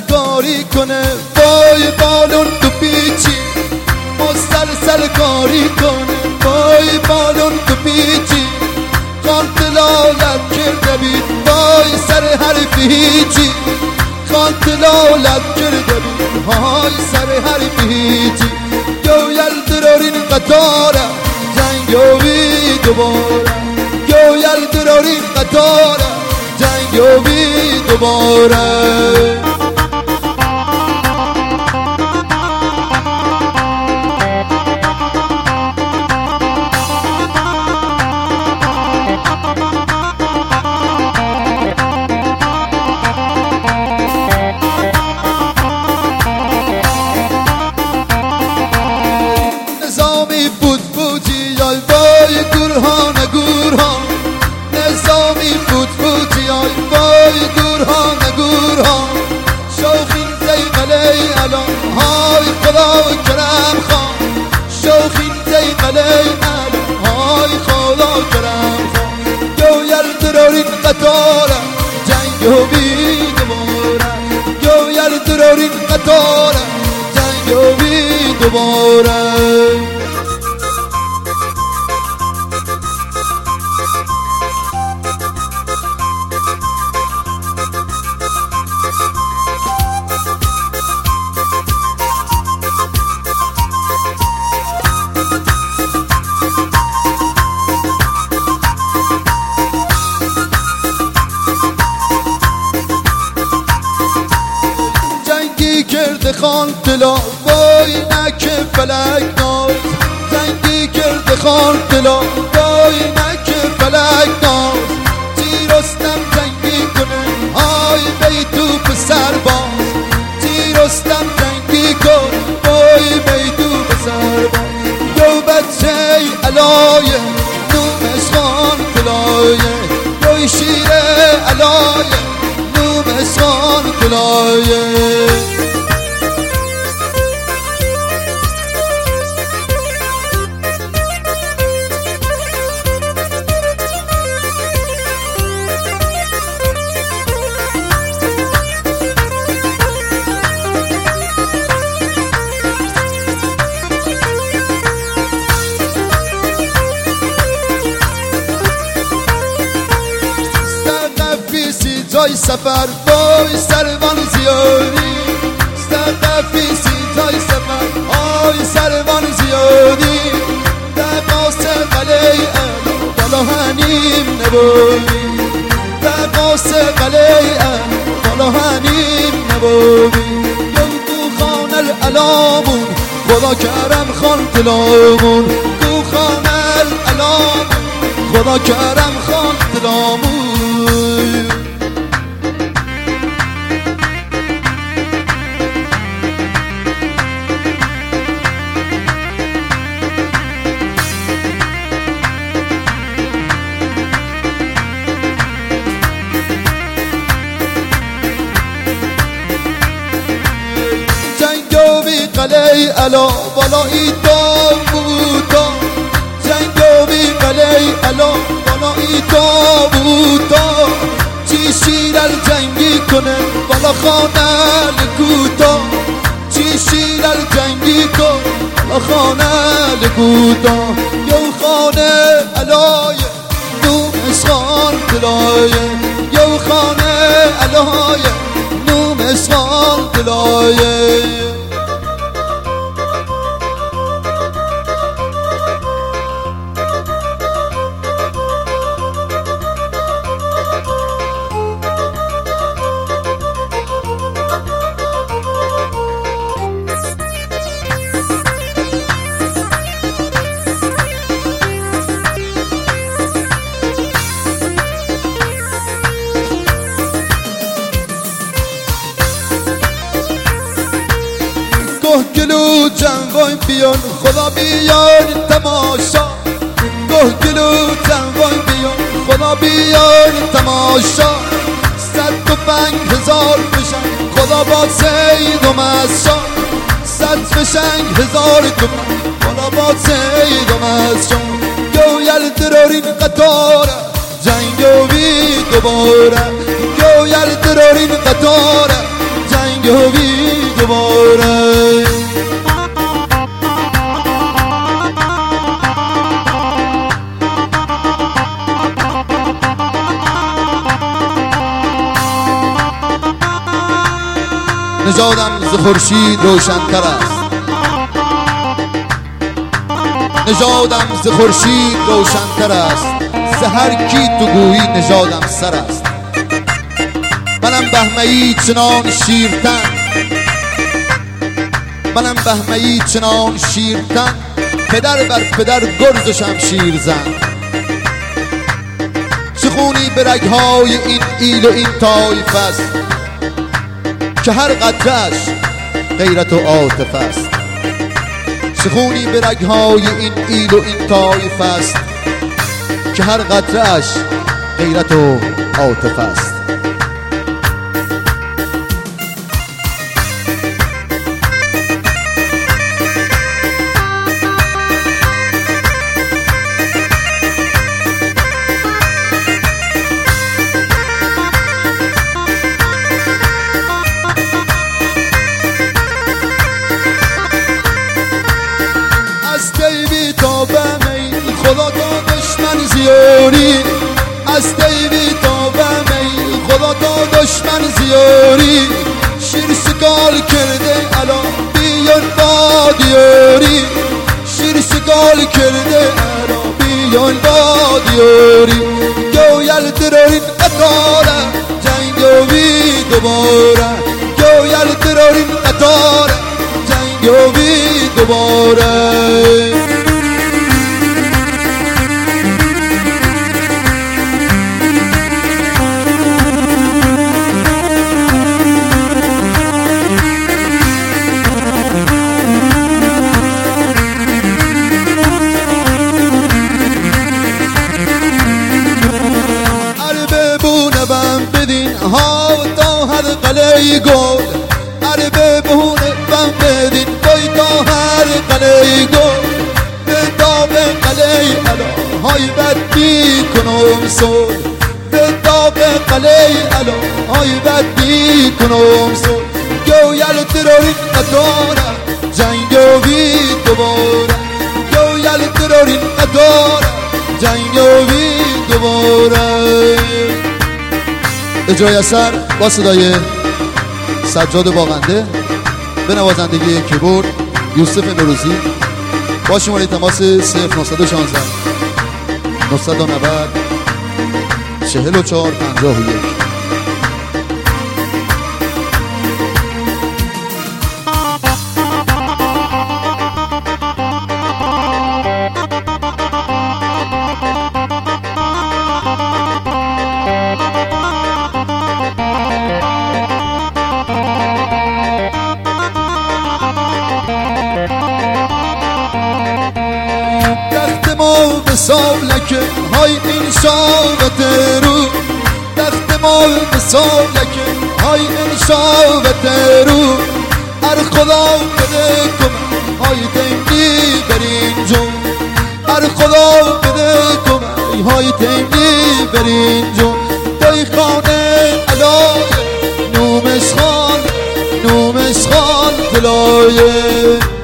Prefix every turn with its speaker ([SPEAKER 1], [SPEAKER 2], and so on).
[SPEAKER 1] کاری کنه وای بالون تو پیچی مسلسل کاری کنه وای بالون تو پیچی قاتلالت کرده بید وای سر حرف هیچی قاتلالت کرده بید وای سر حرف هیچی گویل درارین قطاره جنگوی دوباره گویل درارین قطاره جنگوی دوباره نظامی فوت فوتی آی وای گورها نگورها شوخین زیقلی الان های خدا کرم خان شوخین زیقلی الان های خدا کرم خان گویل درارین قطاره جنگو بی دوباره گویل درارین قطاره جنگو بی دوباره کرده خان طلا وای نک فلک ناز زنگی کرده خان طلا وای نک فلک ناز تیرستم جنگی کنه های بیتو پسر باز تیرستم جنگی کن وای بیتو پسر باز یو بچه علایه نومش خان طلایه یو شیر علایه نومش خان طلایه جای سفر وای سروان زیادی استقفیسی جای سفر آی سروان زیادی دقاس قلی بالا هنیم نبودی دقاس قلی بالا هنیم نبودی یو تو خان الالامون خدا کرم خان طلامون تو خان الالامون خدا کرم خان طلامون قلی علا بالایی داوودا جنگوی قلی علا بالایی داوودا چی شیر الجنگی کنه بالا خانه لگودا چی شیر الجنگی کن بالا خانه لگودا یو خانه علایه نومش خان طلایه یو خانه علایه نومش خان طلایه گلو جنوای بیان خدا بیان تماشا گلو جنوای بیان خدا بیان تماشا 105,000 بشن خدا با سید و مسا 100 بشن 1000 تومن خدا با سید و مسا گویل درارین قطاره جنگوی دوباره گویل درارین قطاره جنگاوی دوباره. نژادم ز خورشید روشن‌تر است، نژادم ز خورشید روشن‌تر است، ز هر کی تو گویی نژادم سر است. منم بهمه‌ای چنان شیرتن، منم بهمه‌ای چنان شیرتن، پدر بر پدر گرز و شمشیر زن. چه خونی به رگ‌های این ایل و این طایفه است که هر قطره‌اش غیرت و عاطفه است. چه خونی به رگ‌های این ایل و این طایفه است که هر قطره‌اش غیرت و عاطفه است. خدا تا دشمن زیاری، از دیوی تا بمی خدا تا دشمن زیاری. شیر سگال کرده الان بیان با دیاری، شیر سگال کرده الان بیان با دیاری. گویل درارین قطاره جنگاوی دوباره، گویل درارین قطاره جنگاوی دوباره. ها تا هر قلعه گل عربه بهونه بم بدین بای تا هر قلعه گل به داغ قلعه علا های بد میکنم سول، به داغ قلعه علا های بد میکنم سول. گویل درارین قطاره جنگاوی دوباره، گویل درارین قطاره جنگاوی دوباره. اجرای اثر با صدای سجاد باغنده، به نوازندگی کیبورد یوسف نوروزی، با شماره تماس 0916 990 4451. به سالکه های این شاوت رو، دخت ما به سالکه های این شاوت رو. ار خدا بده کم های تنگی برین جون، ار خدا بده کم های تنگی برین جون. دای خانه علای نومش خان، نومش خان دلایه.